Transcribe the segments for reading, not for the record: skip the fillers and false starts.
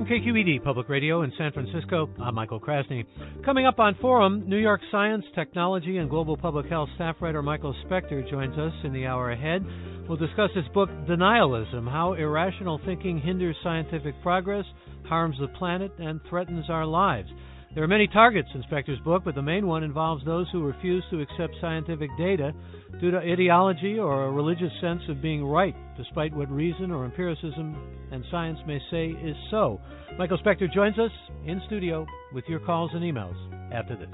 From KQED Public Radio in San Francisco, I'm Michael Krasny. Coming up on Forum, New York Science, Technology, and Global Public Health staff writer Michael Specter joins us in the hour ahead. We'll discuss his book, Denialism, How Irrational Thinking Hinders Scientific Progress, Harms the Planet, and Threatens Our Lives. There are many targets in Specter's book, but the main one involves those who refuse to accept scientific data due to ideology or a religious sense of being right, despite what reason or empiricism and science may say is so. Michael Specter joins us in studio with your calls and emails after this.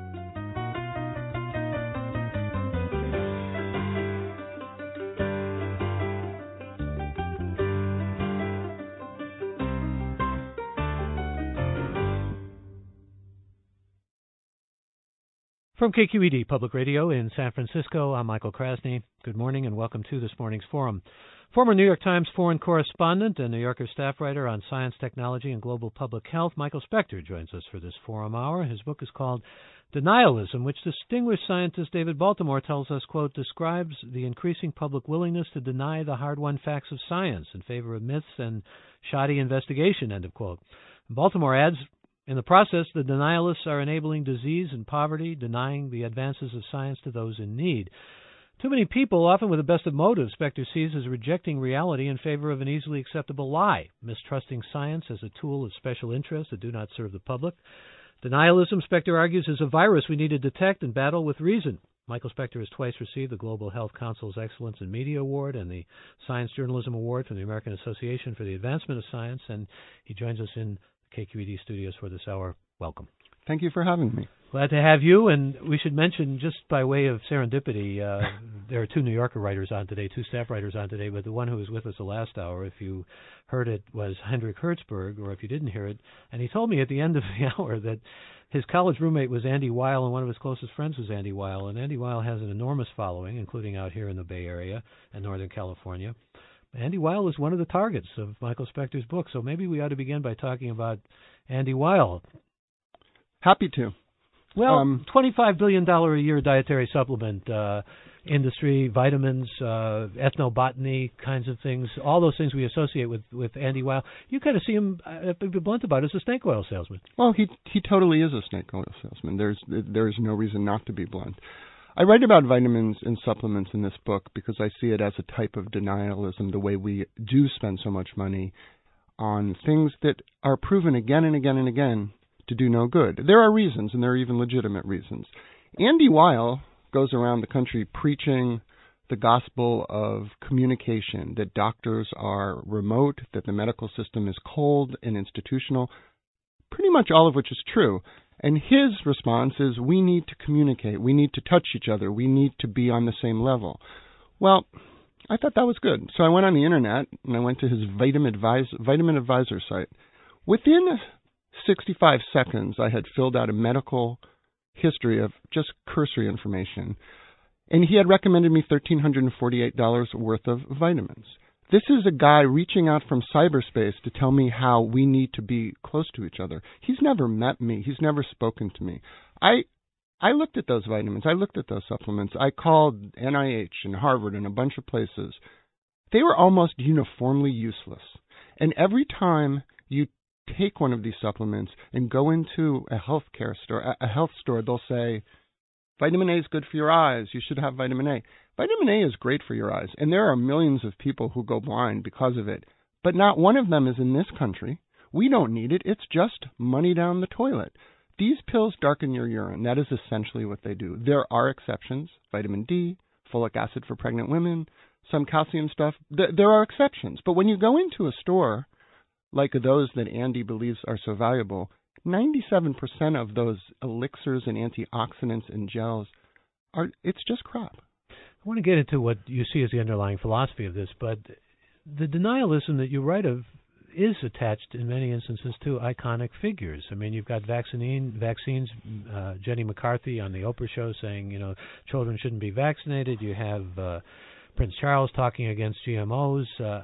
From KQED Public Radio in San Francisco, I'm Michael Krasny. Good morning and welcome to this morning's Forum. Former New York Times foreign correspondent and New Yorker staff writer on science, technology, and global public health, Michael Specter joins us for this Forum Hour. His book is called Denialism, which distinguished scientist David Baltimore tells us, quote, describes the increasing public willingness to deny the hard-won facts of science in favor of myths and shoddy investigation, end of quote. Baltimore adds, in the process, the denialists are enabling disease and poverty, denying the advances of science to those in need. Too many people, often with the best of motives, Specter sees as rejecting reality in favor of an easily acceptable lie, mistrusting science as a tool of special interests that do not serve the public. Denialism, Specter argues, is a virus we need to detect and battle with reason. Michael Specter has twice received the Global Health Council's Excellence in Media Award and the Science Journalism Award from the American Association for the Advancement of Science, and he joins us in KQED studios for this hour. Welcome. Thank you for having me. Glad to have you, and we should mention, just by way of serendipity, there are two New Yorker writers on today, two staff writers on today, but the one who was with us the last hour, if you heard it, was Hendrik Hertzberg, or if you didn't hear it, and he told me at the end of the hour that his college roommate was Andy Weil, and one of his closest friends was Andy Weil, and Andy Weil has an enormous following, including out here in the Bay Area and Northern California. Andy Weil is one of the targets of Michael Specter's book, so maybe we ought to begin by talking about Andy Weil. Happy to. Well, $25 billion a year dietary supplement industry, vitamins, ethnobotany kinds of things, all those things we associate with Andy Weil. You kind of see him, to be blunt about it, as a snake oil salesman. Well, he totally is a snake oil salesman. There's no reason not to be blunt. I write about vitamins and supplements in this book because I see it as a type of denialism, the way we do spend so much money on things that are proven again and again and again to do no good. There are reasons, and there are even legitimate reasons. Andy Weil goes around the country preaching the gospel of communication, that doctors are remote, that the medical system is cold and institutional, pretty much all of which is true. And his response is, we need to communicate, we need to touch each other, we need to be on the same level. Well, I thought that was good. So I went on the internet and I went to his Vitamin Advisor site. Within 65 seconds, I had filled out a medical history of just cursory information, and he had recommended me $1,348 worth of vitamins. This is a guy reaching out from cyberspace to tell me how we need to be close to each other. He's never met me. He's never spoken to me. I looked at those vitamins. I looked at those supplements. I called NIH and Harvard and a bunch of places. They were almost uniformly useless. And every time you take one of these supplements and go into a health store, they'll say, vitamin A is good for your eyes. You should have vitamin A. Vitamin A is great for your eyes, and there are millions of people who go blind because of it. But not one of them is in this country. We don't need it. It's just money down the toilet. These pills darken your urine. That is essentially what they do. There are exceptions. Vitamin D, folic acid for pregnant women, some calcium stuff. There are exceptions. But when you go into a store like those that Andy believes are so valuable, 97% of those elixirs and antioxidants and gels it's just crap. I want to get into what you see as the underlying philosophy of this, but the denialism that you write of is attached in many instances to iconic figures. I mean, you've got vaccines, Jenny McCarthy on the Oprah show saying, children shouldn't be vaccinated. You have Prince Charles talking against GMOs.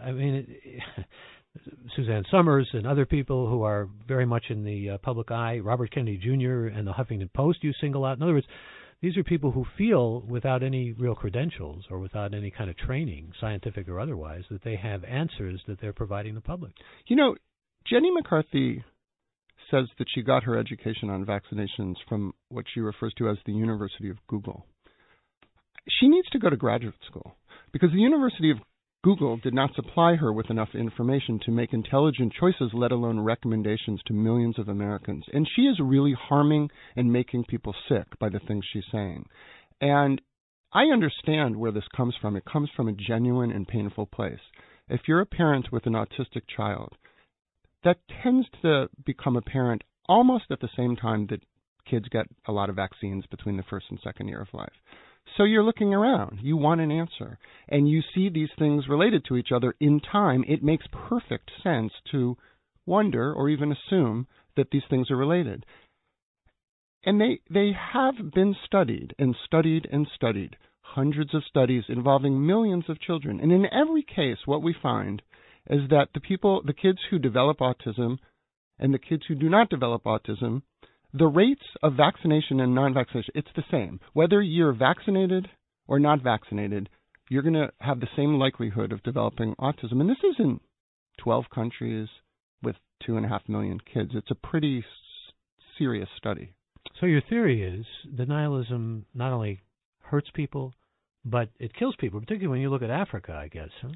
Suzanne Summers and other people who are very much in the public eye, Robert Kennedy Jr. and the Huffington Post you single out. In other words, these are people who feel, without any real credentials or without any kind of training, scientific or otherwise, that they have answers that they're providing the public. Jenny McCarthy says that she got her education on vaccinations from what she refers to as the University of Google. She needs to go to graduate school because the University of Google did not supply her with enough information to make intelligent choices, let alone recommendations to millions of Americans. And she is really harming and making people sick by the things she's saying. And I understand where this comes from. It comes from a genuine and painful place. If you're a parent with an autistic child, that tends to become apparent almost at the same time that kids get a lot of vaccines between the first and second year of life. So you're looking around. You want an answer. And you see these things related to each other in time. It makes perfect sense to wonder or even assume that these things are related. And they have been studied and studied and studied. Hundreds of studies involving millions of children. And in every case, what we find is that the kids who develop autism and the kids who do not develop autism, the rates of vaccination and non-vaccination, it's the same. Whether you're vaccinated or not vaccinated, you're going to have the same likelihood of developing autism. And this is in 12 countries with 2.5 million kids. It's a pretty serious study. So your theory is denialism not only hurts people, but it kills people, particularly when you look at Africa, I guess. Huh?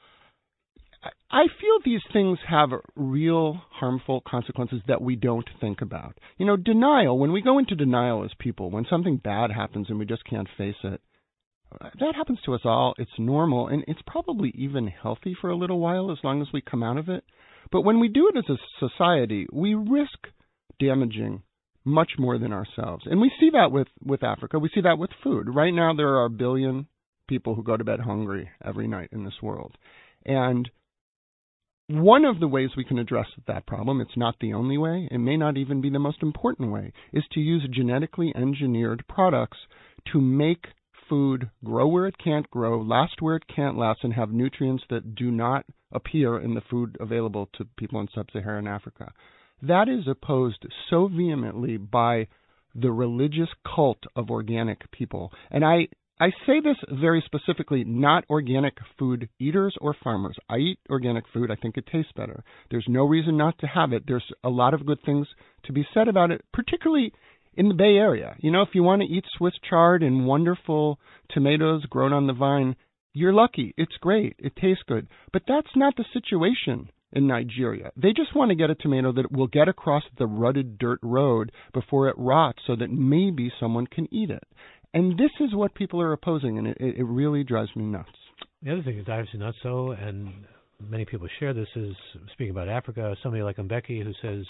I feel these things have real harmful consequences that we don't think about. You know, denial, when we go into denial as people, when something bad happens and we just can't face it, that happens to us all. It's normal, and it's probably even healthy for a little while as long as we come out of it. But when we do it as a society, we risk damaging much more than ourselves. And we see that with Africa. We see that with food. Right now, there are 1 billion people who go to bed hungry every night in this world. And one of the ways we can address that problem, it's not the only way, it may not even be the most important way, is to use genetically engineered products to make food grow where it can't grow, last where it can't last, and have nutrients that do not appear in the food available to people in sub-Saharan Africa. That is opposed so vehemently by the religious cult of organic people. And I say this very specifically, not organic food eaters or farmers. I eat organic food. I think it tastes better. There's no reason not to have it. There's a lot of good things to be said about it, particularly in the Bay Area. You know, if you want to eat Swiss chard and wonderful tomatoes grown on the vine, you're lucky. It's great. It tastes good. But that's not the situation in Nigeria. They just want to get a tomato that will get across the rutted dirt road before it rots so that maybe someone can eat it. And this is what people are opposing, and it really drives me nuts. The other thing that drives me nuts, though, and many people share this, is, speaking about Africa, somebody like Mbeki who says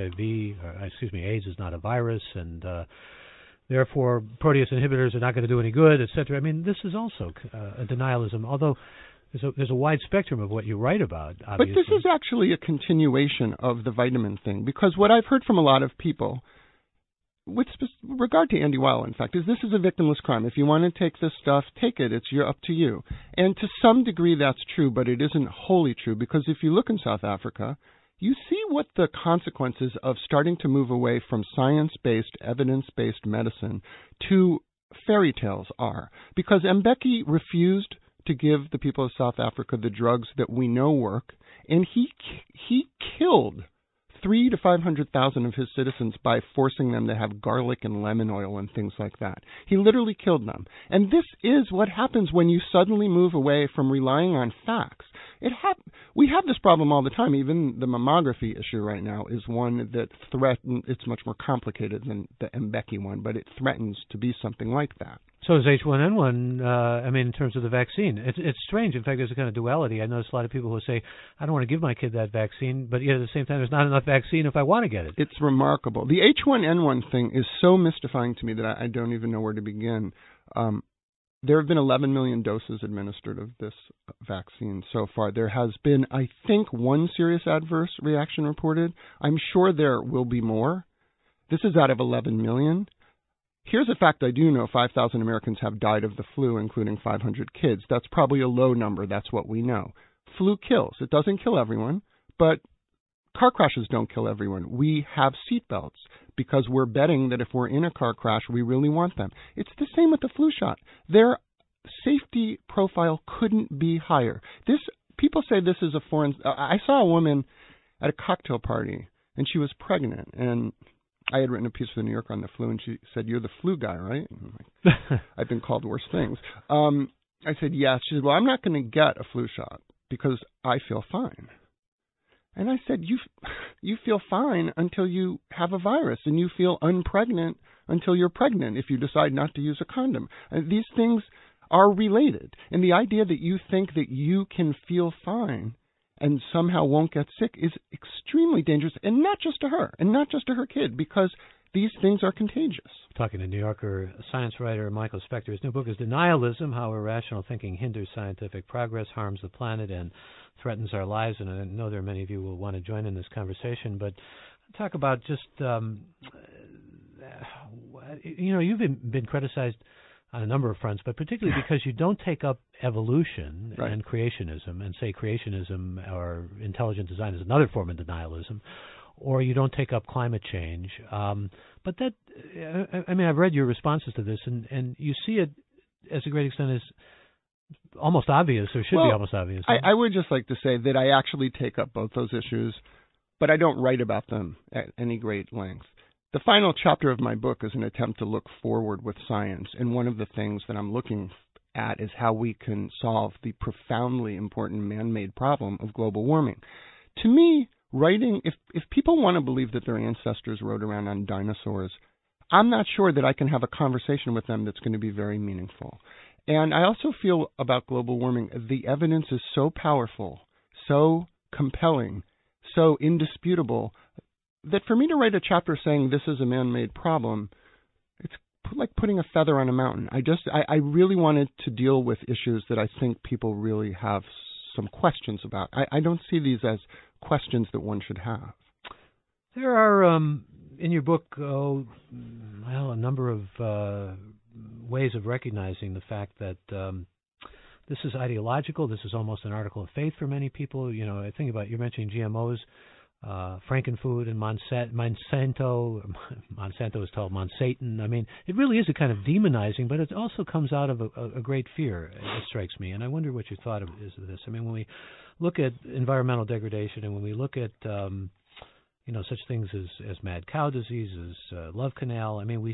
AIDS is not a virus, and therefore protease inhibitors are not going to do any good, etc. I mean, this is also a denialism, although there's a wide spectrum of what you write about, obviously. But this is actually a continuation of the vitamin thing, because what I've heard from a lot of people, with regard to Andy Weil, in fact, is this is a victimless crime. If you want to take this stuff, take it. It's up to you. And to some degree that's true, but it isn't wholly true, because if you look in South Africa, you see what the consequences of starting to move away from science-based, evidence-based medicine to fairy tales are. Because Mbeki refused to give the people of South Africa the drugs that we know work, and he killed 300,000 to 500,000 of his citizens by forcing them to have garlic and lemon oil and things like that. He literally killed them. And this is what happens when you suddenly move away from relying on facts. We have this problem all the time. Even the mammography issue right now is one that it's much more complicated than the Mbeki one, but it threatens to be something like that. So is H1N1, in terms of the vaccine. It's strange. In fact, there's a kind of duality. I notice a lot of people who say, I don't want to give my kid that vaccine, but yet at the same time, there's not enough vaccine if I want to get it. It's remarkable. The H1N1 thing is so mystifying to me that I don't even know where to begin. There have been 11 million doses administered of this vaccine so far. There has been, I think, one serious adverse reaction reported. I'm sure there will be more. This is out of 11 million. Here's a fact I do know. 5,000 Americans have died of the flu, including 500 kids. That's probably a low number. That's what we know. Flu kills. It doesn't kill everyone, but car crashes don't kill everyone. We have seatbelts because we're betting that if we're in a car crash, we really want them. It's the same with the flu shot. Their safety profile couldn't be higher. People say this is a foreign... I saw a woman at a cocktail party, and she was pregnant, and I had written a piece for the New Yorker on the flu, and she said, "You're the flu guy, right?" And I'm like, I've been called worse things. I said, "Yes." She said, "Well, I'm not going to get a flu shot because I feel fine." And I said, you feel fine until you have a virus, and you feel unpregnant until you're pregnant if you decide not to use a condom. And these things are related. And the idea that you think that you can feel fine and somehow won't get sick is extremely dangerous, and not just to her, and not just to her kid, because these things are contagious. Talking to New Yorker science writer Michael Specter. His new book is Denialism, How Irrational Thinking Hinders Scientific Progress, Harms the Planet, and Threatens Our Lives. And I know there are many of you who will want to join in this conversation, but talk about just, you've been criticized on a number of fronts, but particularly because you don't take up evolution right. and creationism and say creationism or intelligent design is another form of denialism, or you don't take up climate change. But that, I've read your responses to this, and you see it as a great extent as almost obvious, or should be almost obvious. I would just like to say that I actually take up both those issues, but I don't write about them at any great length. The final chapter of my book is an attempt to look forward with science, and one of the things that I'm looking at is how we can solve the profoundly important man-made problem of global warming. To me, writing, if people want to believe that their ancestors rode around on dinosaurs, I'm not sure that I can have a conversation with them that's going to be very meaningful. And I also feel about global warming, the evidence is so powerful, so compelling, so indisputable, that for me to write a chapter saying this is a man-made problem, it's like putting a feather on a mountain. I really wanted to deal with issues that I think people really have some questions about. I don't see these as questions that one should have. There are, in your book, a number of ways of recognizing the fact that this is ideological. This is almost an article of faith for many people. I think about, you're mentioning GMOs, Frankenfood and Monsanto. Monsanto is called Monsatan. I mean, it really is a kind of demonizing, but it also comes out of a great fear, it strikes me. And I wonder what your thought is of this. I mean, when we look at environmental degradation, and when we look at such things as mad cow disease, as love canal, I mean,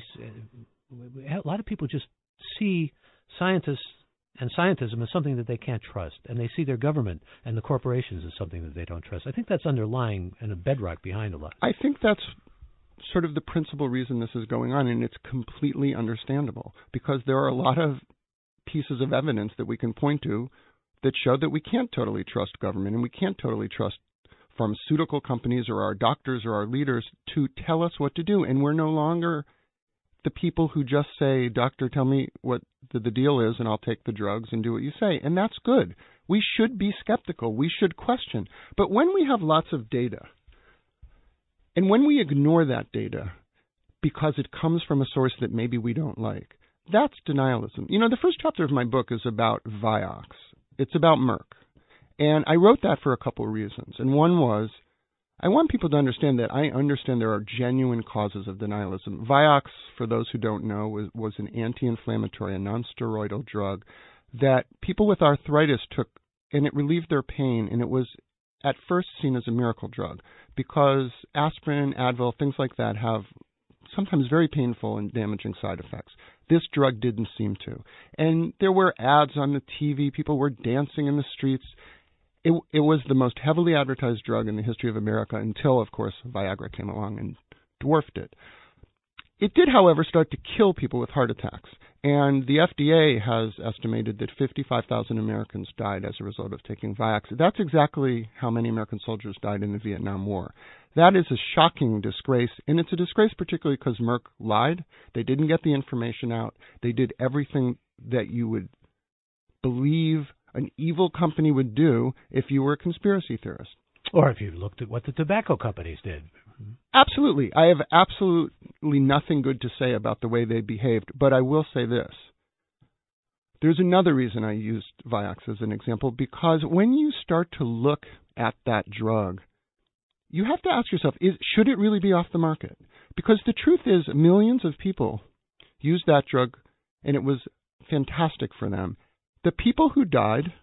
a lot of people just see scientists and scientism as something that they can't trust, and they see their government and the corporations as something that they don't trust. I think that's underlying and a bedrock behind a lot. I think that's sort of the principal reason this is going on, and it's completely understandable, because there are a lot of pieces of evidence that we can point to that show that we can't totally trust government, and we can't totally trust pharmaceutical companies or our doctors or our leaders to tell us what to do, and we're no longer the people who just say, "Doctor, tell me what the deal is, and I'll take the drugs and do what you say." And that's good. We should be skeptical. We should question. But when we have lots of data, and when we ignore that data because it comes from a source that maybe we don't like, that's denialism. The first chapter of my book is about Vioxx. It's about Merck. And I wrote that for a couple of reasons. And one was, I want people to understand that I understand there are genuine causes of denialism. Vioxx, for those who don't know, was an anti-inflammatory, a non-steroidal drug that people with arthritis took, and it relieved their pain, and it was at first seen as a miracle drug because aspirin, Advil, things like that have sometimes very painful and damaging side effects. This drug didn't seem to. And there were ads on the TV. People were dancing in the streets. It was the most heavily advertised drug in the history of America until, of course, Viagra came along and dwarfed it. It did, however, start to kill people with heart attacks. And the FDA has estimated that 55,000 Americans died as a result of taking Vioxx. That's exactly how many American soldiers died in the Vietnam War. That is a shocking disgrace, and it's a disgrace particularly because Merck lied. They didn't get the information out. They did everything that you would believe an evil company would do if you were a conspiracy theorist. Or if you looked at what the tobacco companies did. Absolutely. I have absolutely nothing good to say about the way they behaved, but I will say this. There's another reason I used Vioxx as an example, because when you start to look at that drug, you have to ask yourself, should it really be off the market? Because the truth is, millions of people used that drug, and it was fantastic for them. The people who died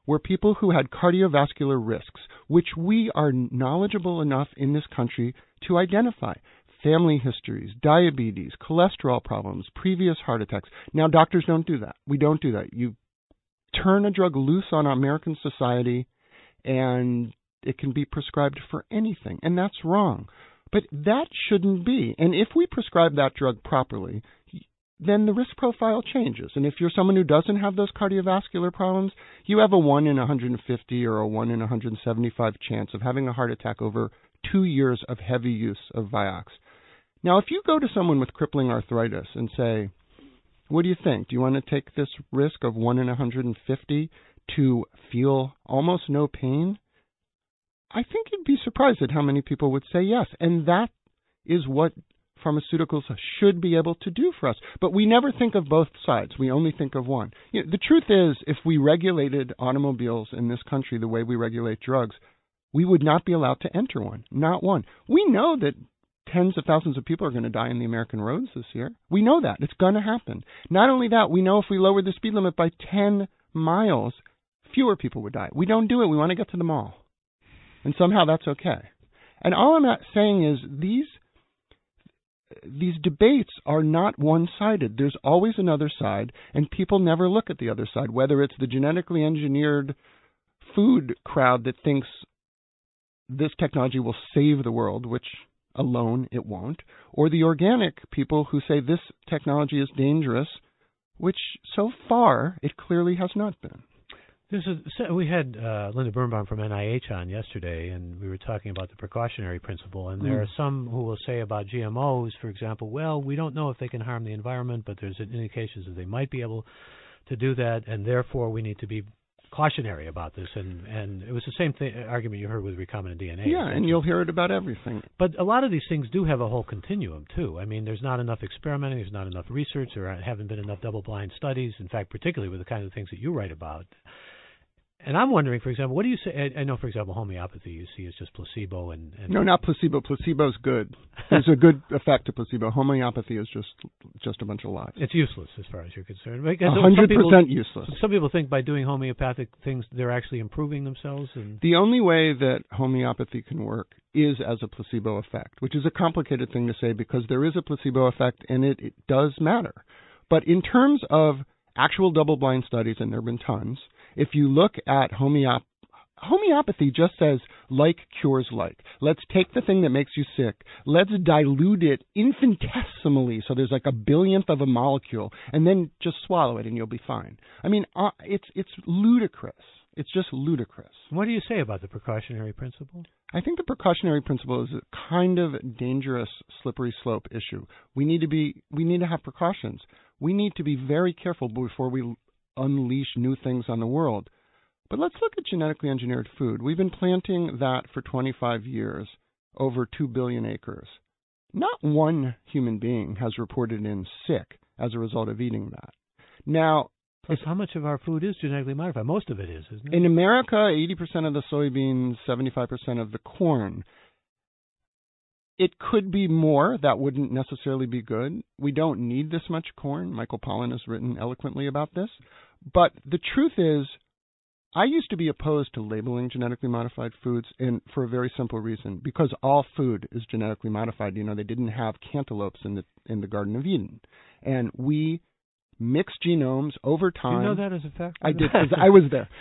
were people who had cardiovascular risks, which we are knowledgeable enough in this country to identify. Family histories, diabetes, cholesterol problems, previous heart attacks. Now, doctors don't do that. We don't do that. You turn a drug loose on American society, and it can be prescribed for anything, and that's wrong. But that shouldn't be. And if we prescribe that drug properly, then the risk profile changes. And if you're someone who doesn't have those cardiovascular problems, you have a 1 in 150 or a 1 in 175 chance of having a heart attack over 2 years of heavy use of Vioxx. Now, if you go to someone with crippling arthritis and say, what do you think? Do you want to take this risk of 1 in 150 to feel almost no pain? I think you'd be surprised at how many people would say yes. And that is what pharmaceuticals should be able to do for us. But we never think of both sides. We only think of one. You know, the truth is, if we regulated automobiles in this country the way we regulate drugs, we would not be allowed to enter one. Not one. We know that tens of thousands of people are going to die on the American roads this year. We know that. It's going to happen. Not only that, we know if we lowered the speed limit by 10 miles, fewer people would die. We don't do it. We want to get to the mall. And somehow that's okay. And all I'm saying is these debates are not one-sided. There's always another side, and people never look at the other side, whether it's the genetically engineered food crowd that thinks this technology will save the world, which alone it won't, or the organic people who say this technology is dangerous, which so far it clearly has not been. We had Linda Birnbaum from NIH on yesterday, and we were talking about the precautionary principle. And there are some who will say about GMOs, for example, well, we don't know if they can harm the environment, but there's indications that they might be able to do that, and therefore we need to be cautionary about this. And it was the same argument you heard with recombinant DNA. Yeah, and you'll hear it about everything. But a lot of these things do have a whole continuum, too. I mean, there's not enough experimenting, there's not enough research, there haven't been enough double-blind studies, in fact, particularly with the kind of things that you write about. And I'm wondering, for example, what do you say? I know, for example, homeopathy you see is just placebo. And No, not placebo. Placebo's good. There's a good effect to placebo. Homeopathy is just a bunch of lies. It's useless as far as you're concerned. 100% useless. Some people think by doing homeopathic things, they're actually improving themselves. And the only way that homeopathy can work is as a placebo effect, which is a complicated thing to say because there is a placebo effect and it does matter. But in terms of actual double-blind studies, and there have been tons, if you look at homeopathy just says like cures like. Let's take the thing that makes you sick, let's dilute it infinitesimally so there's like a billionth of a molecule, and then just swallow it and you'll be fine. I mean, it's ludicrous. It's just ludicrous. What do you say about the precautionary principle? I think the precautionary principle is a kind of dangerous slippery slope issue. We need to have precautions. We need to be very careful before we unleash new things on the world. But let's look at genetically engineered food. We've been planting that for 25 years, over 2 billion acres. Not one human being has reported in sick as a result of eating that. Now, plus, how much of our food is genetically modified? Most of it is, isn't it? In America, 80% of the soybeans, 75% of the corn. It could be more. That wouldn't necessarily be good. We don't need this much corn. Michael Pollan has written eloquently about this. But the truth is, I used to be opposed to labeling genetically modified foods, and for a very simple reason, because all food is genetically modified. You know, they didn't have cantaloupes in the Garden of Eden, and we mixed genomes over time. Do you know that as a fact? I did, because I was there.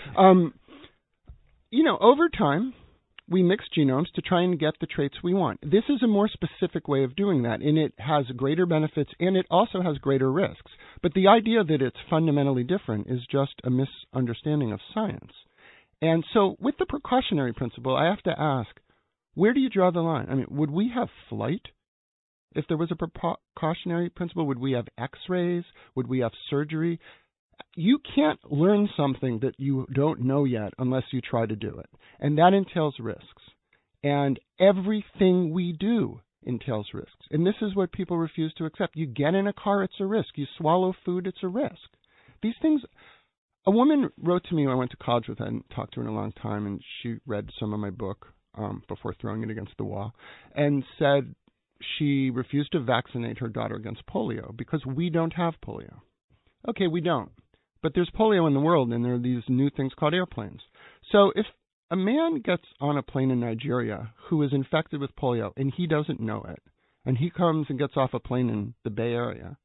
Over time, we mix genomes to try and get the traits we want. This is a more specific way of doing that, and it has greater benefits, and it also has greater risks. But the idea that it's fundamentally different is just a misunderstanding of science. And so with the precautionary principle, I have to ask, where do you draw the line? I mean, would we have flight if there was a precautionary principle? Would we have x-rays? Would we have surgery? You can't learn something that you don't know yet unless you try to do it. And that entails risks. And everything we do entails risks. And this is what people refuse to accept. You get in a car, it's a risk. You swallow food, it's a risk. These things, a woman wrote to me when I went to college with her and talked to her in a long time, and she read some of my book before throwing it against the wall, and said she refused to vaccinate her daughter against polio because we don't have polio. Okay, we don't. but there's polio in the world, and there are these new things called airplanes. So if a man gets on a plane in Nigeria who is infected with polio and he doesn't know it, and he comes and gets off a plane in the Bay Area,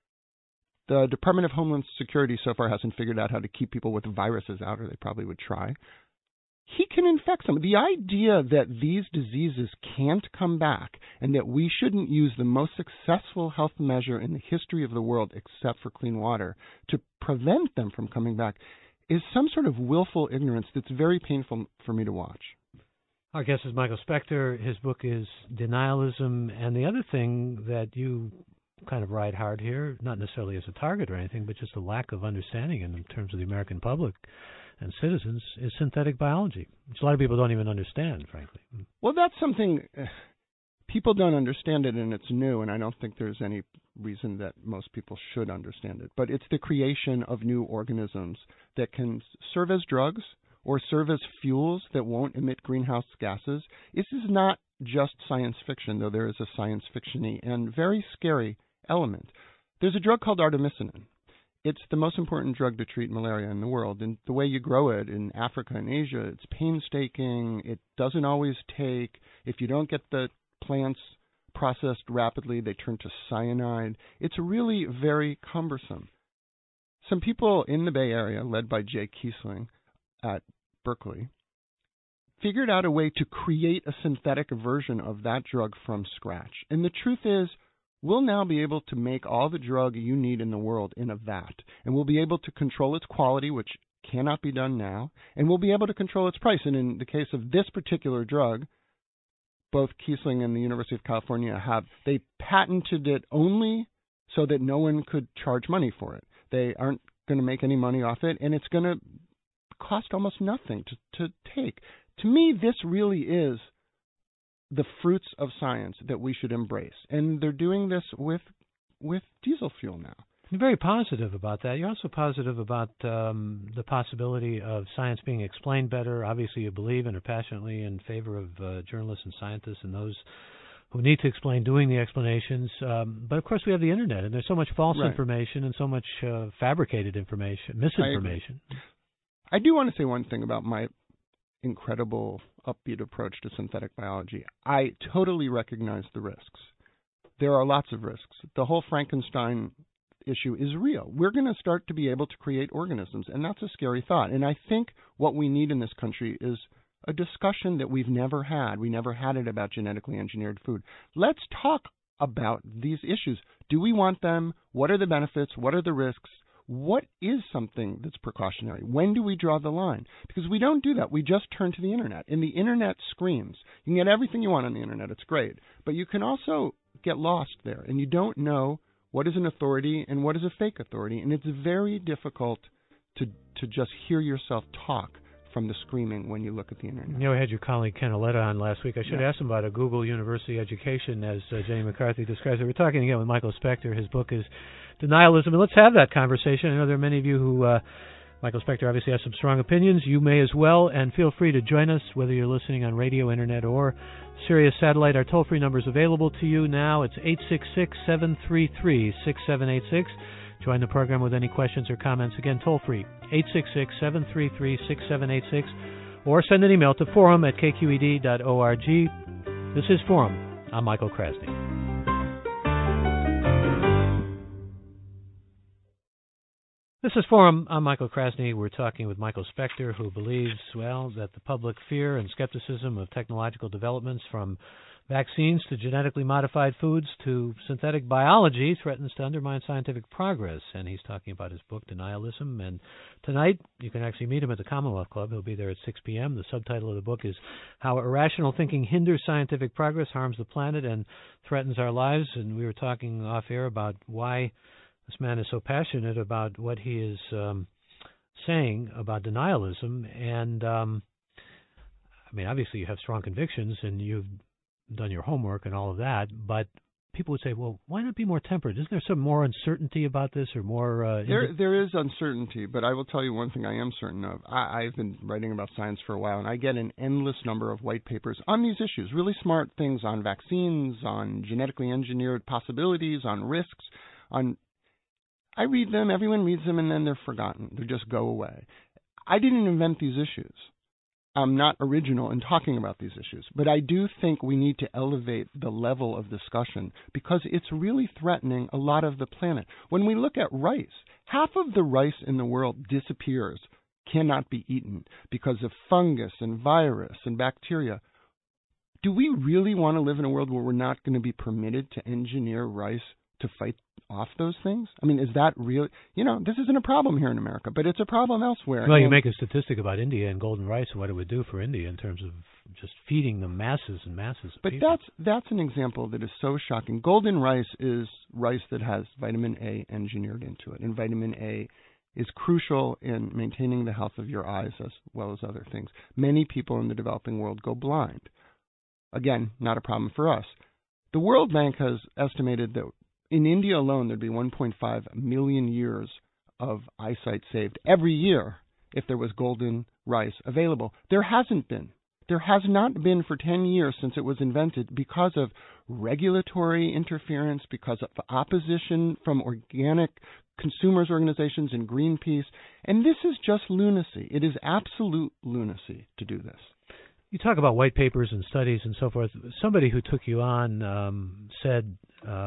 the Department of Homeland Security so far hasn't figured out how to keep people with viruses out, or they probably would try. He can infect someone. The idea that these diseases can't come back and that we shouldn't use the most successful health measure in the history of the world, except for clean water, to prevent them from coming back is some sort of willful ignorance that's very painful for me to watch. Our guest is Michael Specter. His book is Denialism. And the other thing that you kind of ride hard here, not necessarily as a target or anything, but just a lack of understanding in terms of the American public and citizens, is synthetic biology, which a lot of people don't even understand, frankly. Well, that's something people don't understand it, and it's new, and I don't think there's any reason that most people should understand it. But it's the creation of new organisms that can serve as drugs or serve as fuels that won't emit greenhouse gases. This is not just science fiction, though there is a science fiction-y and very scary element. There's a drug called artemisinin. It's the most important drug to treat malaria in the world, and the way you grow it in Africa and Asia, it's painstaking. It doesn't always take. If you don't get the plants processed rapidly, they turn to cyanide. It's really very cumbersome. Some people in the Bay Area, led by Jay Kiesling at Berkeley, figured out a way to create a synthetic version of that drug from scratch. And the truth is, we'll now be able to make all the drug you need in the world in a vat. And we'll be able to control its quality, which cannot be done now. And we'll be able to control its price. And in the case of this particular drug, both Kiesling and the University of California they patented it only so that no one could charge money for it. They aren't going to make any money off it, and it's going to cost almost nothing to take. To me, this really is the fruits of science that we should embrace. And they're doing this with diesel fuel now. You're very positive about that. You're also positive about the possibility of science being explained better. Obviously, you believe and are passionately in favor of journalists and scientists and those who need to explain doing the explanations. But, of course, we have the Internet, and there's so much false information and so much fabricated information, misinformation. I do want to say one thing about my incredible upbeat approach to synthetic biology. I totally recognize the risks. There are lots of risks. The whole Frankenstein issue is real. We're going to start to be able to create organisms, and that's a scary thought. And I think what we need in this country is a discussion that we've never had. We never had it about genetically engineered food. Let's talk about these issues. Do we want them? What are the benefits? What are the risks? What is something that's precautionary? When do we draw the line? Because we don't do that. We just turn to the Internet. And the Internet screams. You can get everything you want on the Internet. It's great. But you can also get lost there, and you don't know what is an authority and what is a fake authority. And it's very difficult to just hear yourself talk from the screaming when you look at the Internet. You know, I had your colleague Ken Aletta on last week. I should have asked him about a Google University education, as Jenny McCarthy describes it. We're talking again with Michael Specter. His book is Denialism. And let's have that conversation. I know there are many of you who, Michael Specter obviously has some strong opinions. You may as well. And feel free to join us, whether you're listening on radio, Internet, or Sirius Satellite. Our toll-free number is available to you now. It's 866-733-6786. Join the program with any questions or comments. Again, toll-free, 866-733-6786. Or send an email to forum@kqed.org. This is Forum. I'm Michael Krasny. This is Forum. I'm Michael Krasny. We're talking with Michael Specter, who believes, that the public fear and skepticism of technological developments from vaccines to genetically modified foods to synthetic biology threatens to undermine scientific progress. And he's talking about his book, Denialism. And tonight, you can actually meet him at the Commonwealth Club. He'll be there at 6 p.m. The subtitle of the book is How Irrational Thinking Hinders Scientific Progress, Harms the Planet, and Threatens Our Lives. And we were talking off air about why this man is so passionate about what he is saying about denialism. And, obviously you have strong convictions and you've done your homework and all of that, but people would say, well, why not be more tempered? Isn't there some more uncertainty about this or more... There is uncertainty, but I will tell you one thing I am certain of. I've been writing about science for a while, and I get an endless number of white papers on these issues, really smart things on vaccines, on genetically engineered possibilities, on risks, on... I read them, everyone reads them, and then they're forgotten. They just go away. I didn't invent these issues. I'm not original in talking about these issues, but I do think we need to elevate the level of discussion because it's really threatening a lot of the planet. When we look at rice, half of the rice in the world disappears, cannot be eaten because of fungus and virus and bacteria. Do we really want to live in a world where we're not going to be permitted to engineer rice to fight off those things? I mean, is that real? This isn't a problem here in America, but it's a problem elsewhere. Well, you make a statistic about India and golden rice and what it would do for India in terms of just feeding the masses and masses of people. But that's an example that is so shocking. Golden rice is rice that has vitamin A engineered into it, and vitamin A is crucial in maintaining the health of your eyes as well as other things. Many people in the developing world go blind. Again, not a problem for us. The World Bank has estimated that in India alone, there'd be 1.5 million years of eyesight saved every year if there was golden rice available. There hasn't been. There has not been for 10 years since it was invented because of regulatory interference, because of opposition from organic consumers organizations and Greenpeace. And this is just lunacy. It is absolute lunacy to do this. You talk about white papers and studies and so forth. Somebody who took you on said,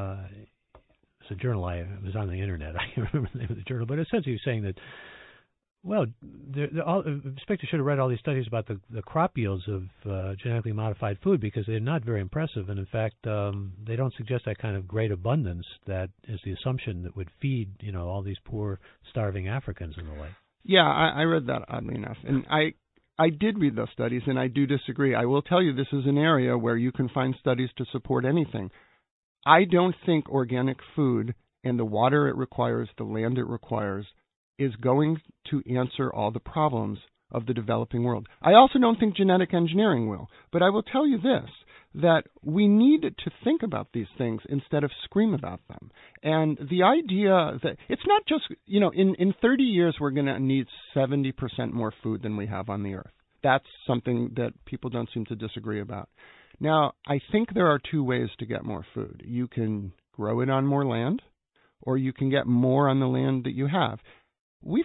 it's a journal, it was on the internet, I can't remember the name of the journal, but essentially he was saying that, well, Spector should have read all these studies about the crop yields of genetically modified food because they're not very impressive, and in fact, they don't suggest that kind of great abundance that is the assumption that would feed, all these poor, starving Africans and the like. Yeah, I read that, oddly enough, and I did read those studies, and I do disagree. I will tell you this is an area where you can find studies to support anything. I don't think organic food and the water it requires, the land it requires, is going to answer all the problems of the developing world. I also don't think genetic engineering will. But I will tell you this, that we need to think about these things instead of scream about them. And the idea that it's not just, in 30 years we're going to need 70% more food than we have on the earth. That's something that people don't seem to disagree about. Now, I think there are two ways to get more food. You can grow it on more land, or you can get more on the land that you have. We've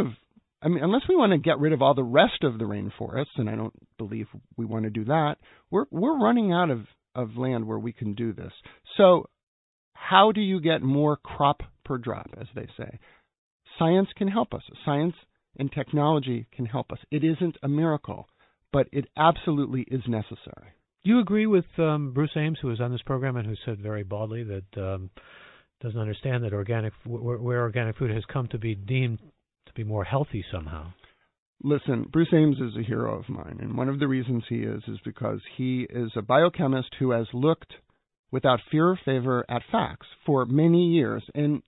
unless we want to get rid of all the rest of the rainforests, and I don't believe we want to do that, we're running out of land where we can do this. So how do you get more crop per drop, as they say? Science can help us. Science and technology can help us. It isn't a miracle, but it absolutely is necessary. Do you agree with Bruce Ames, who was on this program and who said very baldly that doesn't understand that where organic food has come to be deemed to be more healthy somehow? Listen, Bruce Ames is a hero of mine, and one of the reasons he is because he is a biochemist who has looked without fear or favor at facts for many years, and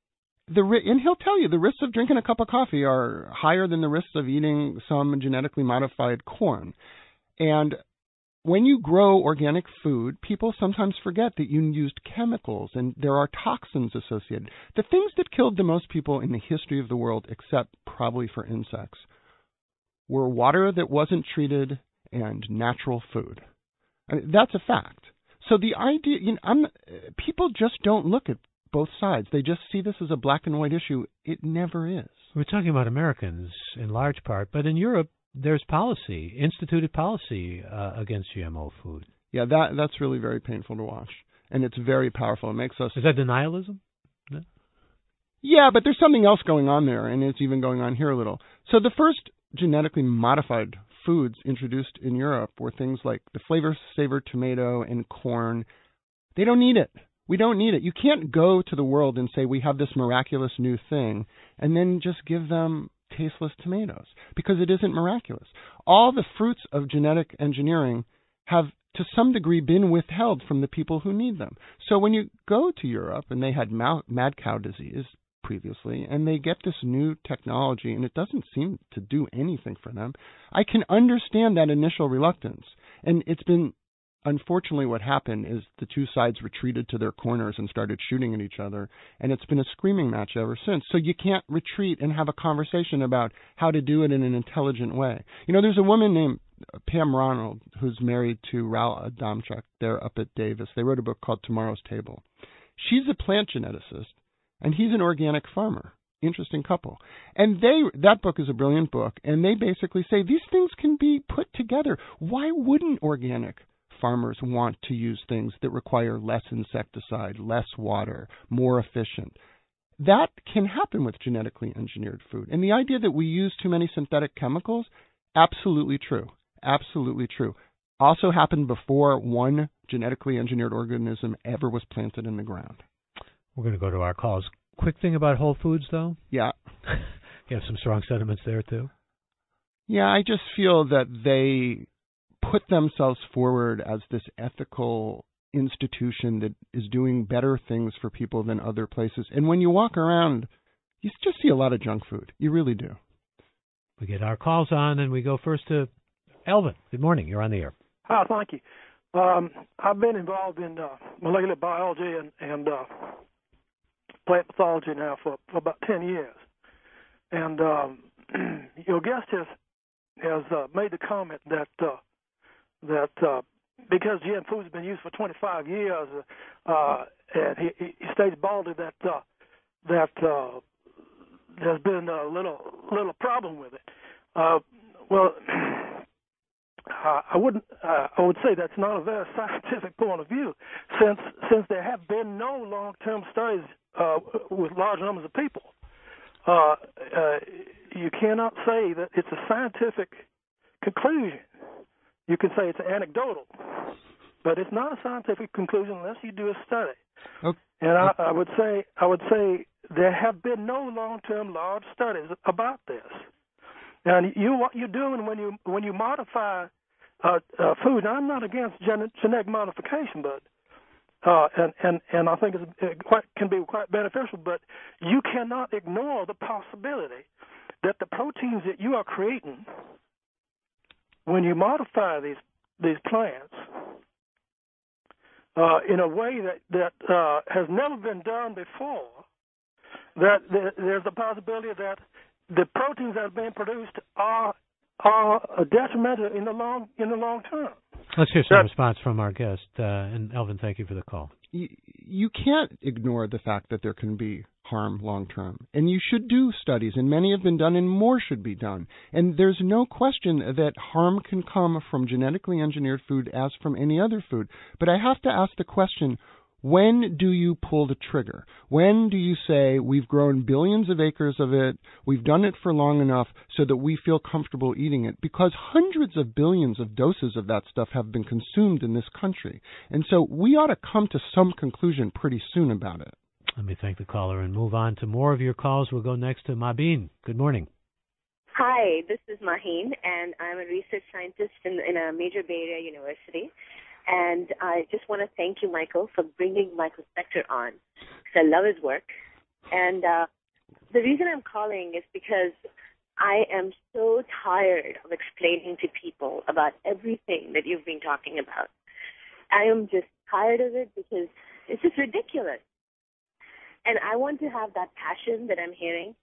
he'll tell you the risks of drinking a cup of coffee are higher than the risks of eating some genetically modified corn. And when you grow organic food, people sometimes forget that you used chemicals and there are toxins associated. The things that killed the most people in the history of the world, except probably for insects, were water that wasn't treated and natural food. I mean, that's a fact. So the idea, people just don't look at both sides. They just see this as a black and white issue. It never is. We're talking about Americans in large part, but in Europe, there's policy, instituted policy against GMO food. Yeah, that's really very painful to watch, and it's very powerful. It makes us... Is that denialism? No? Yeah, but there's something else going on there, and it's even going on here a little. So the first genetically modified foods introduced in Europe were things like the Flavor Saver tomato and corn. They don't need it. We don't need it. You can't go to the world and say we have this miraculous new thing and then just give them tasteless tomatoes, because it isn't miraculous. All the fruits of genetic engineering have to some degree been withheld from the people who need them. So when you go to Europe, and they had mad cow disease previously, and they get this new technology and it doesn't seem to do anything for them, I can understand that initial reluctance. And it's been, unfortunately, what happened is the two sides retreated to their corners and started shooting at each other, and it's been a screaming match ever since. So you can't retreat and have a conversation about how to do it in an intelligent way. There's a woman named Pam Ronald who's married to Raul Adamczyk. They're up at Davis. They wrote a book called Tomorrow's Table. She's a plant geneticist, and he's an organic farmer. Interesting couple. And that book is a brilliant book, and they basically say these things can be put together. Why wouldn't organic farmers want to use things that require less insecticide, less water, more efficient? That can happen with genetically engineered food. And the idea that we use too many synthetic chemicals, absolutely true. Absolutely true. Also happened before one genetically engineered organism ever was planted in the ground. We're going to go to our calls. Quick thing about Whole Foods, though? Yeah. You have some strong sentiments there, too? Yeah, I just feel that they put themselves forward as this ethical institution that is doing better things for people than other places. And when you walk around, you just see a lot of junk food. You really do. We get our calls on, and we go first to Elvin. Good morning. You're on the air. Hi, thank you. I've been involved in molecular biology and plant pathology now for about 10 years. And your guest has made the comment that because GM foods have been used for 25 years, and he states boldly that there's been a little problem with it. Well, I would say that's not a very scientific point of view, since there have been no long-term studies with large numbers of people. You cannot say that it's a scientific conclusion. You can say it's anecdotal, but it's not a scientific conclusion unless you do a study. Okay. And I would say there have been no long-term large studies about this. And what you're doing when you modify food, I'm not against genetic modification, but and I think it can be quite beneficial. But you cannot ignore the possibility that the proteins that you are creating when you modify these plants in a way that has never been done before, that there's a possibility that the proteins that are being produced are detrimental in the long term. Let's hear some response from our guest. And Elvin, thank you for the call. You can't ignore the fact that there can be harm long term. And you should do studies, and many have been done, and more should be done. And there's no question that harm can come from genetically engineered food as from any other food. But I have to ask the question, when do you pull the trigger? When do you say, we've grown billions of acres of it, we've done it for long enough so that we feel comfortable eating it? Because hundreds of billions of doses of that stuff have been consumed in this country. And so we ought to come to some conclusion pretty soon about it. Let me thank the caller and move on to more of your calls. We'll go next to Mabin. Good morning. Hi, this is Maheen, and I'm a research scientist in a major Bay Area university. And I just want to thank you, Michael, for bringing Michael Spector on, because I love his work. And the reason I'm calling is because I am so tired of explaining to people about everything that you've been talking about. I am just tired of it because it's just ridiculous. And I want to have that passion that I'm hearing.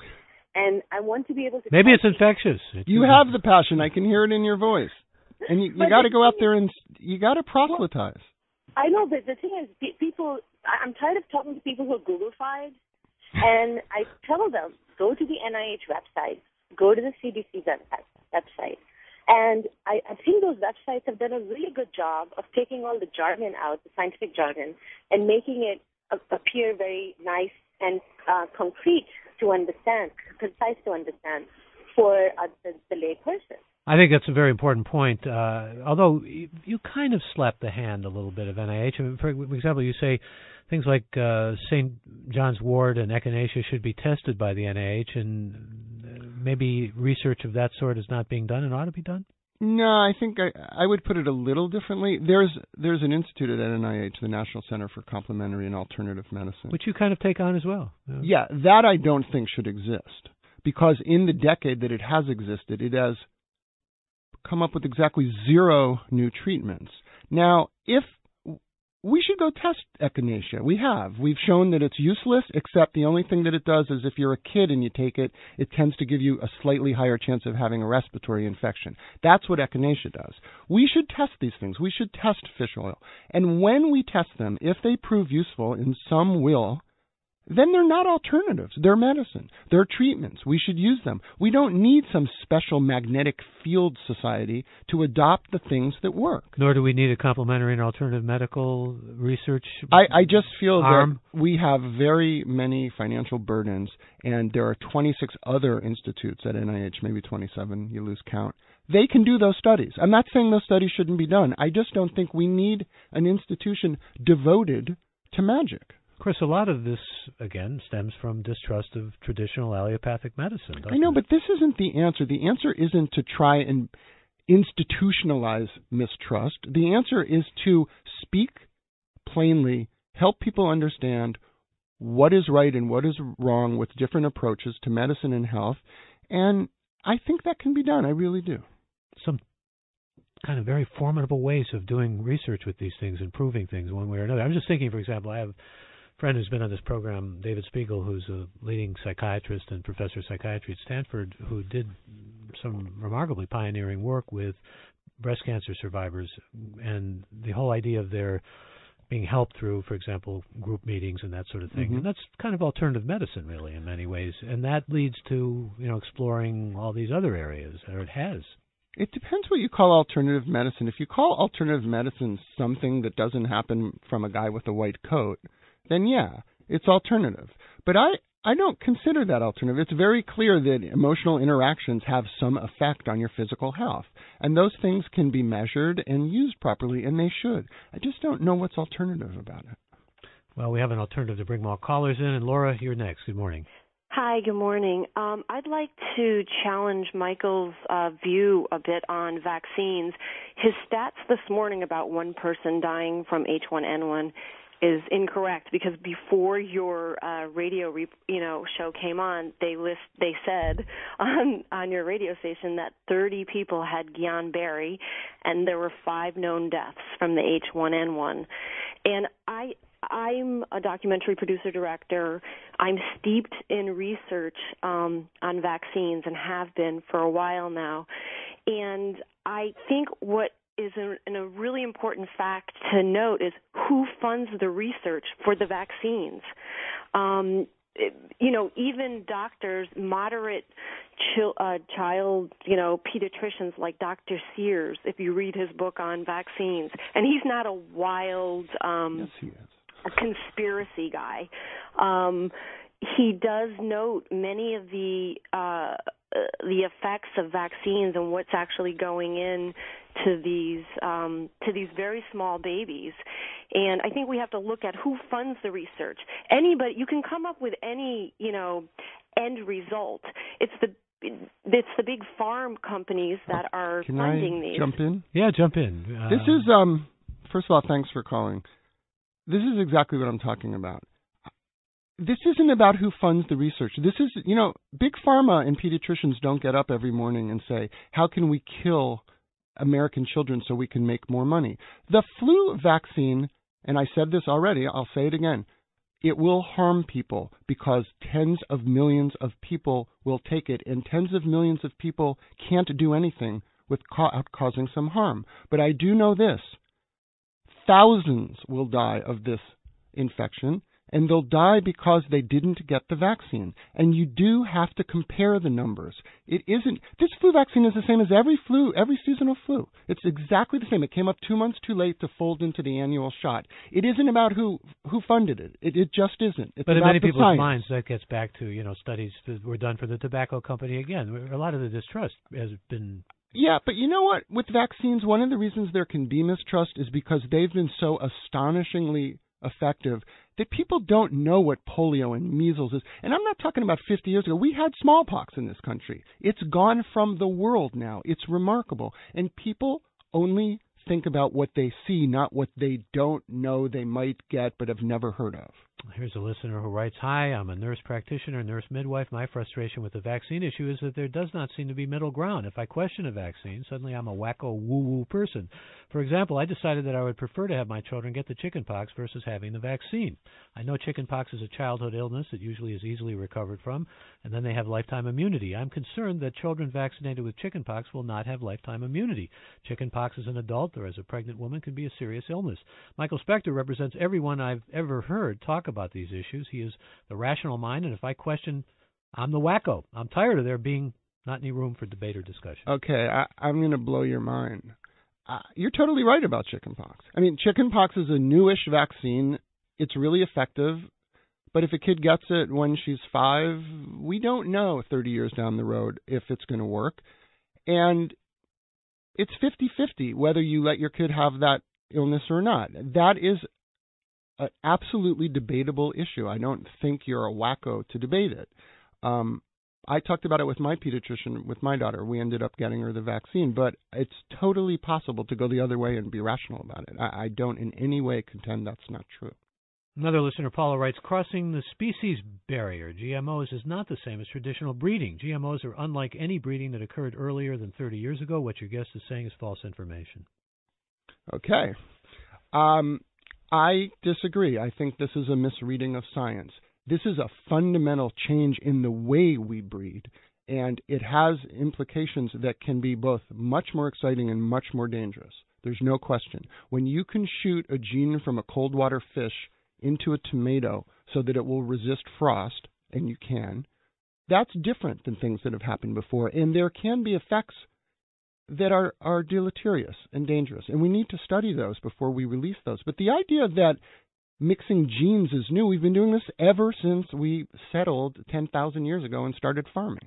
And I want to be able to... Maybe it's infectious. You have the passion. I can hear it in your voice. And you got to go out there and you got to proselytize. I know, but the thing is, people, I'm tired of talking to people who are Google-fied. And I tell them, go to the NIH website, go to the CDC website. And I think those websites have done a really good job of taking all the jargon out, the scientific jargon, and making it appear very nice and concrete to understand, concise to understand for the lay person. I think that's a very important point. Although you kind of slapped the hand a little bit of NIH. I mean, for example, you say things like St. John's wort and echinacea should be tested by the NIH, and maybe research of that sort is not being done and ought to be done? No, I think I would put it a little differently. There's an institute at NIH, the National Center for Complementary and Alternative Medicine, which you kind of take on as well. Yeah, that I don't think should exist, because in the decade that it has existed, it has come up with exactly 0 new treatments. Now, if we should go test echinacea. We've shown that it's useless, except the only thing that it does is if you're a kid and you take it, it tends to give you a slightly higher chance of having a respiratory infection. That's what echinacea does. We should test these things. We should test fish oil. And when we test them, if they prove useful, and some will, then they're not alternatives. They're medicine. They're treatments. We should use them. We don't need some special magnetic field society to adopt the things that work. Nor do we need a complementary and alternative medical research. I just feel arm. that we have very many financial burdens, and there are 26 other institutes at NIH, maybe 27, you lose count. They can do those studies. I'm not saying those studies shouldn't be done. I just don't think we need an institution devoted to magic. Of course, a lot of this, again, stems from distrust of traditional allopathic medicine. I know, but this isn't the answer. The answer isn't to try and institutionalize mistrust. The answer is to speak plainly, help people understand what is right and what is wrong with different approaches to medicine and health, and I think that can be done. I really do. Some kind of very formidable ways of doing research with these things, improving things one way or another. I'm just thinking, for example, I have friend who's been on this program, David Spiegel, who's a leading psychiatrist and professor of psychiatry at Stanford, who did some remarkably pioneering work with breast cancer survivors, and the whole idea of their being helped through, for example, group meetings and that sort of thing. Mm-hmm. And that's kind of alternative medicine, really, in many ways. And that leads to, exploring all these other areas, or it has. It depends what you call alternative medicine. If you call alternative medicine something that doesn't happen from a guy with a white coat, then yeah, it's alternative. But I don't consider that alternative. It's very clear that emotional interactions have some effect on your physical health. And those things can be measured and used properly, and they should. I just don't know what's alternative about it. Well, we have an alternative to bring more callers in. And Laura, you're next. Good morning. Hi, good morning. I'd like to challenge Michael's view a bit on vaccines. His stats this morning about one person dying from H1N1 is incorrect, because before your radio show came on, they said on your radio station that 30 people had Guillain-Barré, and there were 5 known deaths from the H1N1. And I'm a documentary producer-director. I'm steeped in research on vaccines and have been for a while now. And I think what is a really important fact to note is who funds the research for the vaccines. Even doctors, moderate child, pediatricians like Dr. Sears, if you read his book on vaccines, and he's not a wild Yes, he is. a conspiracy guy. He does note many of the effects of vaccines and what's actually going in to these very small babies. And I think we have to look at who funds the research. Anybody, you can come up with any, end result. It's the big farm companies that are funding these. Can I jump in? Yeah, jump in. This is, first of all, thanks for calling. This is exactly what I'm talking about. This isn't about who funds the research. This is, big pharma and pediatricians don't get up every morning and say, how can we kill American children so we can make more money? The flu vaccine, and I said this already, I'll say it again, it will harm people because tens of millions of people will take it, and tens of millions of people can't do anything without causing some harm. But I do know this. Thousands will die of this infection, and they'll die because they didn't get the vaccine. And you do have to compare the numbers. This flu vaccine is the same as every seasonal flu. It's exactly the same. It came up 2 months too late to fold into the annual shot. It isn't about who funded it. It just isn't. It's but in about many the people's science. minds, that gets back to, studies that were done for the tobacco company. Again, a lot of the distrust has been... Yeah, but you know what? With vaccines, one of the reasons there can be mistrust is because they've been so astonishingly effective that people don't know what polio and measles is. And I'm not talking about 50 years ago. We had smallpox in this country. It's gone from the world now. It's remarkable. And people only think about what they see, not what they don't know they might get but have never heard of. Here's a listener who writes, Hi, I'm a nurse practitioner, nurse midwife. My frustration with the vaccine issue is that there does not seem to be middle ground. If I question a vaccine, suddenly I'm a wacko woo-woo person. For example, I decided that I would prefer to have my children get the chickenpox versus having the vaccine. I know chickenpox is a childhood illness that usually is easily recovered from, and then they have lifetime immunity. I'm concerned that children vaccinated with chickenpox will not have lifetime immunity. Chickenpox as an adult or as a pregnant woman can be a serious illness. Michael Spector represents everyone I've ever heard talk about these issues. He is the rational mind, and if I question, I'm the wacko. I'm tired of there being not any room for debate or discussion. Okay, I'm going to blow your mind. You're totally right about chickenpox. I mean, chickenpox is a newish vaccine. It's really effective. But if a kid gets it when she's 5, we don't know 30 years down the road if it's going to work. And it's 50-50 whether you let your kid have that illness or not. That is an absolutely debatable issue. I don't think you're a wacko to debate it. I talked about it with my pediatrician, with my daughter. We ended up getting her the vaccine, but it's totally possible to go the other way and be rational about it. I don't in any way contend that's not true. Another listener, Paula, writes, crossing the species barrier, GMOs, is not the same as traditional breeding. GMOs are unlike any breeding that occurred earlier than 30 years ago. What your guest is saying is false information. Okay. I disagree. I think this is a misreading of science. This is a fundamental change in the way we breed, and it has implications that can be both much more exciting and much more dangerous. There's no question. When you can shoot a gene from a cold water fish into a tomato so that it will resist frost, and you can, that's different than things that have happened before, and there can be effects that are deleterious and dangerous, and we need to study those before we release those. But the idea that mixing genes is new, we've been doing this ever since we settled 10,000 years ago and started farming.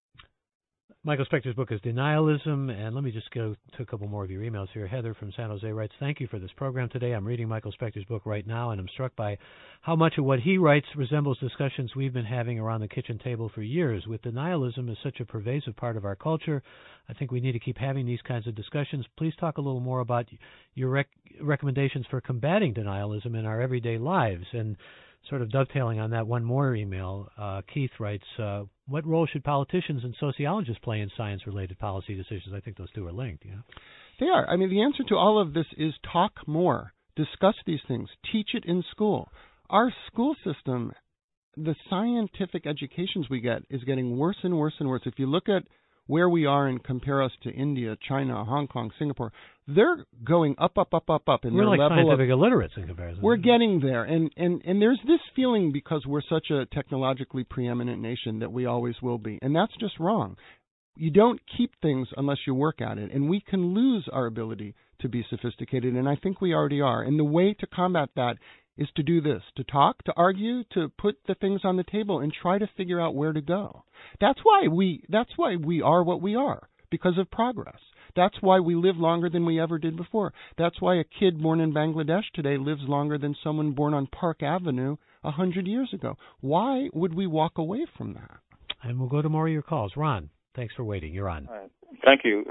Michael Spector's book is Denialism, and let me just go to a couple more of your emails here. Heather from San Jose writes, thank you for this program today. I'm reading Michael Spector's book right now, and I'm struck by how much of what he writes resembles discussions we've been having around the kitchen table for years. With denialism as such a pervasive part of our culture, I think we need to keep having these kinds of discussions. Please talk a little more about your recommendations for combating denialism in our everyday lives. And sort of dovetailing on that, one more email, Keith writes, what role should politicians and sociologists play in science-related policy decisions? I think those two are linked. Yeah, they are. I mean, the answer to all of this is talk more, discuss these things, teach it in school. Our school system, the scientific educations we get is getting worse and worse and worse. If you look at where we are and compare us to India, China, Hong Kong, Singapore, they're going up in we're their like level scientific illiterates in comparison. We're getting there, and there's this feeling because we're such a technologically preeminent nation that we always will be, and that's just wrong. You don't keep things unless you work at it, and we can lose our ability to be sophisticated, and I think we already are. And the way to combat that is to do this, to talk, to argue, to put the things on the table and try to figure out where to go. That's why we are what we are, because of progress. That's why we live longer than we ever did before. That's why a kid born in Bangladesh today lives longer than someone born on Park Avenue 100 years ago. Why would we walk away from that? And we'll go to more of your calls. Ron, thanks for waiting. You're on. Thank you.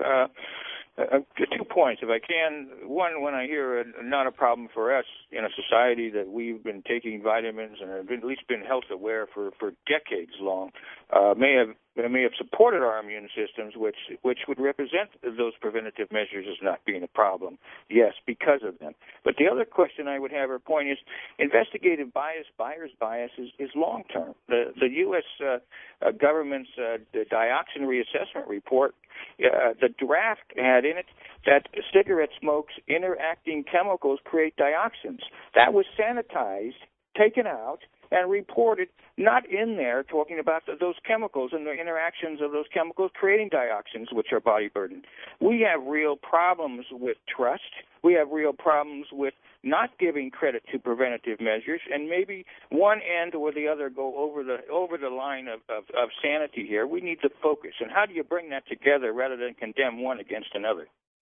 2 points, if I can. One, when I hear not a problem for us in a society that we've been taking vitamins and have at least been health aware for decades long, may have supported our immune systems, which would represent those preventative measures as not being a problem. Yes, because of them. But the other question I would have or point is investigative bias, buyer's bias is long term. The U.S. Government's dioxin reassessment report, the draft had in it that cigarette smoke's interacting chemicals create dioxins. That was sanitized, taken out, and reported not in there talking about those chemicals and the interactions of those chemicals creating dioxins, which are body burden. We have real problems with trust. We have real problems with not giving credit to preventative measures, and maybe one end or the other go over the line of sanity here. We need to focus. And how do you bring that together rather than condemn one against another?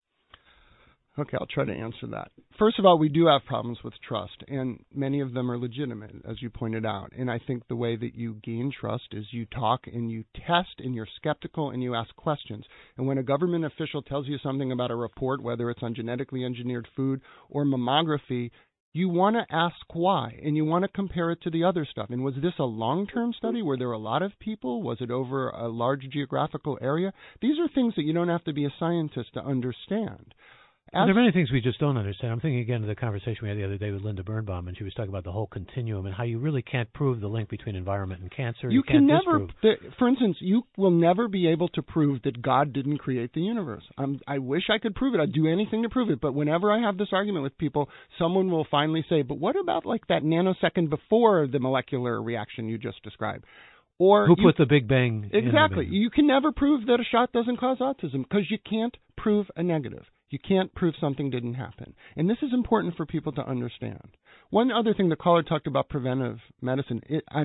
Okay, I'll try to answer that. First of all, we do have problems with trust, and many of them are legitimate, as you pointed out. And I think the way that you gain trust is you talk and you test and you're skeptical and you ask questions. And when a government official tells you something about a report, whether it's on genetically engineered food or mammography, you want to ask why, and you want to compare it to the other stuff. And was this a long-term study? Were there a lot of people? Was it over a large geographical area? These are things that you don't have to be a scientist to understand. There are many things we just don't understand. I'm thinking again of the conversation we had the other day with Linda Birnbaum, and she was talking about the whole continuum and how you really can't prove the link between environment and cancer. You can never, for instance, you will never be able to prove that God didn't create the universe. I wish I could prove it. I'd do anything to prove it. But whenever I have this argument with people, someone will finally say, but what about like that nanosecond before the molecular reaction you just described? Or who put the Big Bang in Exactly. the Big Bang? You can never prove that a shot doesn't cause autism because you can't prove a negative. You can't prove something didn't happen. And this is important for people to understand. One other thing, the caller talked about preventive medicine.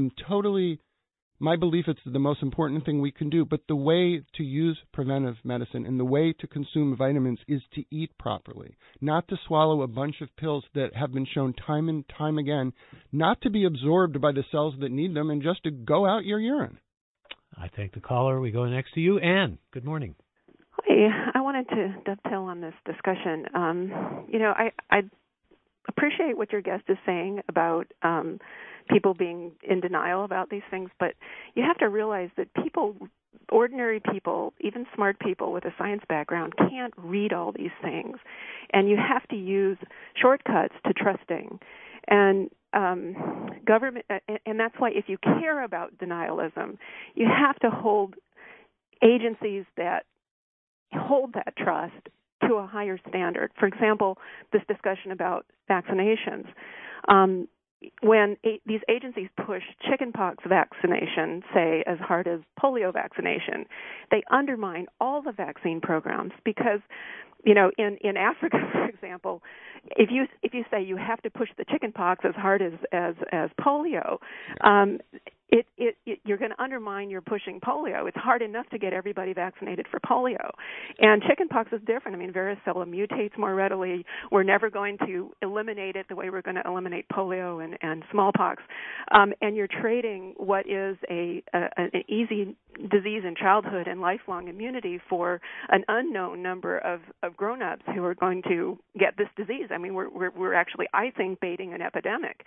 My belief it's the most important thing we can do, but the way to use preventive medicine and the way to consume vitamins is to eat properly, not to swallow a bunch of pills that have been shown time and time again not to be absorbed by the cells that need them and just to go out your urine. I thank the caller. We go next to you. Ann, good morning. Hi, I wanted to dovetail on this discussion. I appreciate what your guest is saying about people being in denial about these things, but you have to realize that ordinary people, even smart people with a science background, can't read all these things, and you have to use shortcuts to trusting. And government, and that's why if you care about denialism, you have to hold agencies that hold that trust to a higher standard. For example, this discussion about vaccinations. When these agencies push chickenpox vaccination, say, as hard as polio vaccination, they undermine all the vaccine programs because, in Africa, for example, if you say you have to push the chickenpox as hard as polio, you're going to undermine your pushing polio. It's hard enough to get everybody vaccinated for polio. And chickenpox is different. I mean, varicella mutates more readily. We're never going to eliminate it the way we're going to eliminate polio and smallpox. And you're trading what is an easy disease in childhood and lifelong immunity for an unknown number of grown-ups who are going to get this disease. I mean, we're actually, I think, baiting an epidemic.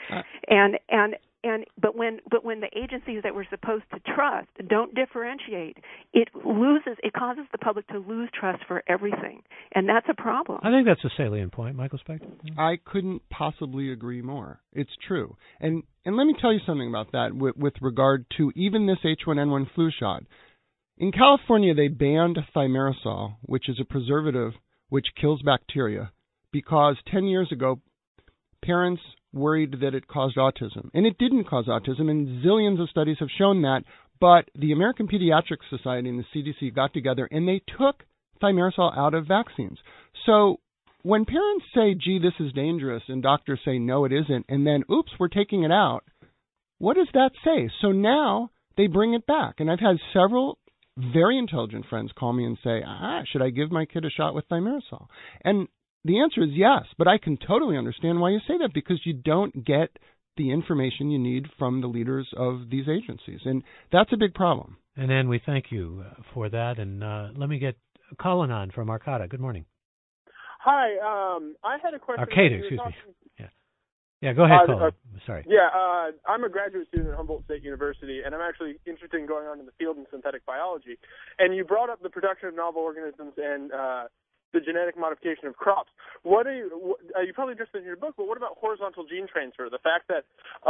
But when the agencies that we're supposed to trust don't differentiate, it causes the public to lose trust for everything, and that's a problem. I think that's a salient point, Michael Spector. I couldn't possibly agree more. It's true, and let me tell you something about that with regard to even this H1N1 flu shot. In California, they banned thimerosal, which is a preservative which kills bacteria, because 10 years ago, parents worried that it caused autism. And it didn't cause autism, and zillions of studies have shown that. But the American Pediatric Society and the CDC got together, and they took thimerosal out of vaccines. So when parents say, gee, this is dangerous, and doctors say, no, it isn't, and then, oops, we're taking it out, what does that say? So now they bring it back. And I've had several very intelligent friends call me and say, should I give my kid a shot with thimerosal? And the answer is yes, but I can totally understand why you say that, because you don't get the information you need from the leaders of these agencies, and that's a big problem. And Ann, we thank you for that, and let me get Colin on from Arcata. Good morning. Hi, I had a question. Arcata, excuse me. Yeah, go ahead, Colin. Sorry. Yeah, I'm a graduate student at Humboldt State University, and I'm actually interested in going on in the field in synthetic biology. And you brought up the production of novel organisms and the genetic modification of crops. What are you probably interested in your book, but what about horizontal gene transfer? The fact that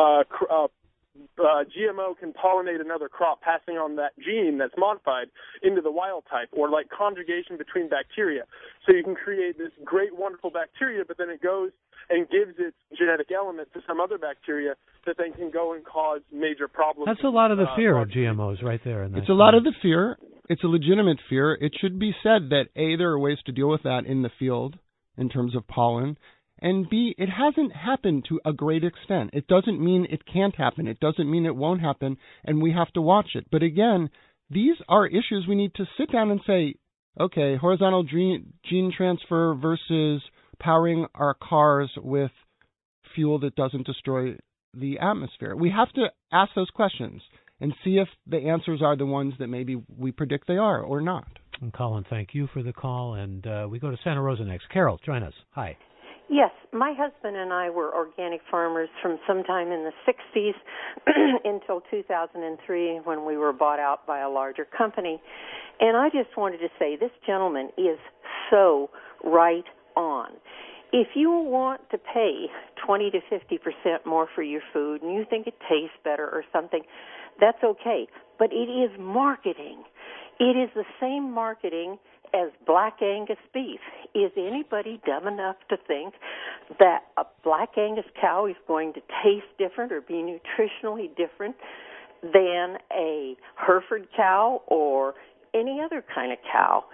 GMO can pollinate another crop, passing on that gene that's modified into the wild type, or like conjugation between bacteria. So you can create this great, wonderful bacteria, but then it goes and gives its genetic element to some other bacteria that then can go and cause major problems. That's a lot of the fear of GMOs right there. It's a lot of the fear. It's a legitimate fear. It should be said that, A, there are ways to deal with that in the field in terms of pollen, and B, it hasn't happened to a great extent. It doesn't mean it can't happen. It doesn't mean it won't happen, and we have to watch it. But again, these are issues we need to sit down and say, okay, horizontal gene transfer versus powering our cars with fuel that doesn't destroy the atmosphere. We have to ask those questions and see if the answers are the ones that maybe we predict they are or not. And Colin, thank you for the call. And we go to Santa Rosa next. Carol, join us. Hi. Yes, my husband and I were organic farmers from sometime in the 60s until 2003 when we were bought out by a larger company. And I just wanted to say this gentleman is so right on. If you want to pay 20 to 50% more for your food and you think it tastes better or something, that's okay. But it is marketing. It is the same marketing as Black Angus beef. Is anybody dumb enough to think that a Black Angus cow is going to taste different or be nutritionally different than a Hereford cow or any other kind of cow?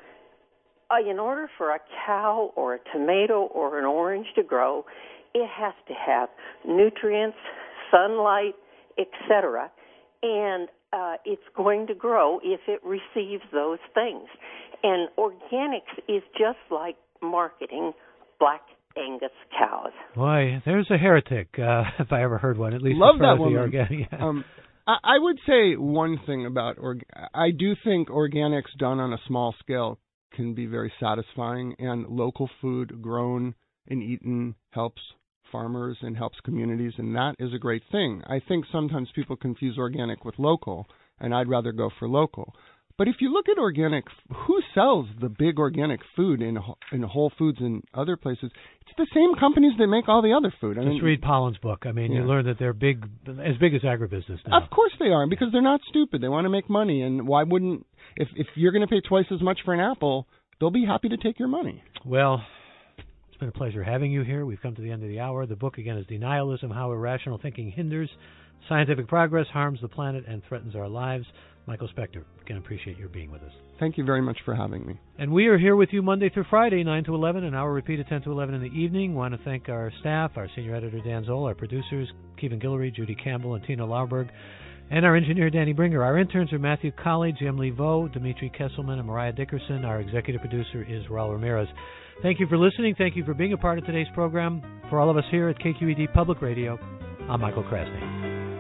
In order for a cow or a tomato or an orange to grow, it has to have nutrients, sunlight, etc., and it's going to grow if it receives those things. And organics is just like marketing Black Angus cows. Boy, there's a heretic, if I ever heard one, at least Love as far that as the woman. organic. Yeah. I would say one thing about I do think organics done on a small scale can be very satisfying, and local food grown and eaten helps farmers and helps communities, and that is a great thing. I think sometimes people confuse organic with local, and I'd rather go for local. But if you look at organic, who sells the big organic food in Whole Foods and other places? It's the same companies that make all the other food. Just read Pollan's book. I mean, you learn that they're big, as big as agribusiness now. Of course they are, because they're not stupid. They want to make money, and why wouldn't, if you're going to pay twice as much for an apple, they'll be happy to take your money. Well, it's been a pleasure having you here. We've come to the end of the hour. The book, again, is Denialism, How Irrational Thinking Hinders Scientific Progress, Harms the Planet, and Threatens Our Lives. Michael Spector, again, appreciate your being with us. Thank you very much for having me. And we are here with you Monday through Friday, 9 to 11, an hour repeated 10 to 11 in the evening. Want to thank our staff, our senior editor, Dan Zoll, our producers, Kevin Guillory, Judy Campbell, and Tina Lauberg, and our engineer, Danny Bringer. Our interns are Matthew Colley, Jim Levo, Dimitri Kesselman, and Mariah Dickerson. Our executive producer is Raul Ramirez. Thank you for listening. Thank you for being a part of today's program. For all of us here at KQED Public Radio, I'm Michael Krasny.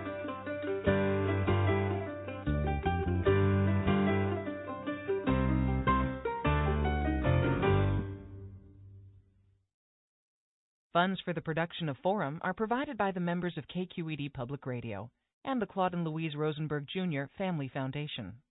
Funds for the production of Forum are provided by the members of KQED Public Radio and the Claude and Louise Rosenberg Jr. Family Foundation.